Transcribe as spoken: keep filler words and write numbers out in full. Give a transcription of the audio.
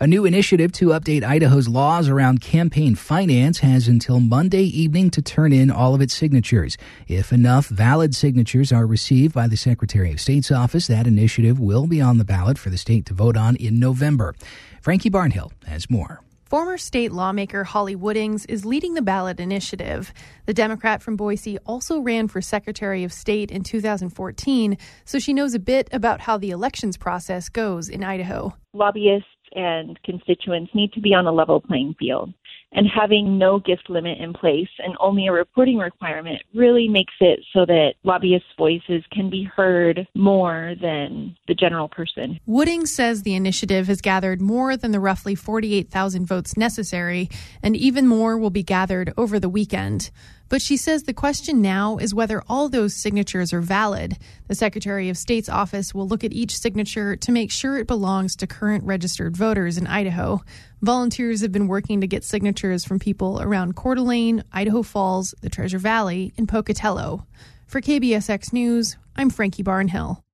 A new initiative to update Idaho's laws around campaign finance has until Monday evening to turn in all of its signatures. If enough valid signatures are received by the Secretary of State's office, that initiative will be on the ballot for the state to vote on in November. Frankie Barnhill has more. Former state lawmaker Holly Woodings is leading the ballot initiative. The Democrat from Boise also ran for Secretary of State in two thousand fourteen, so she knows a bit about how the elections process goes in Idaho. Lobbyists and constituents need to be on a level playing field. And having no gift limit in place and only a reporting requirement really makes it so that lobbyists' voices can be heard more than the general person. Wooding says the initiative has gathered more than the roughly forty-eight thousand votes necessary, and even more will be gathered over the weekend. But she says the question now is whether all those signatures are valid. The Secretary of State's office will look at each signature to make sure it belongs to current registered voters in Idaho. Volunteers have been working to get signatures from people around Coeur d'Alene, Idaho Falls, the Treasure Valley, and Pocatello. For K B S X News, I'm Frankie Barnhill.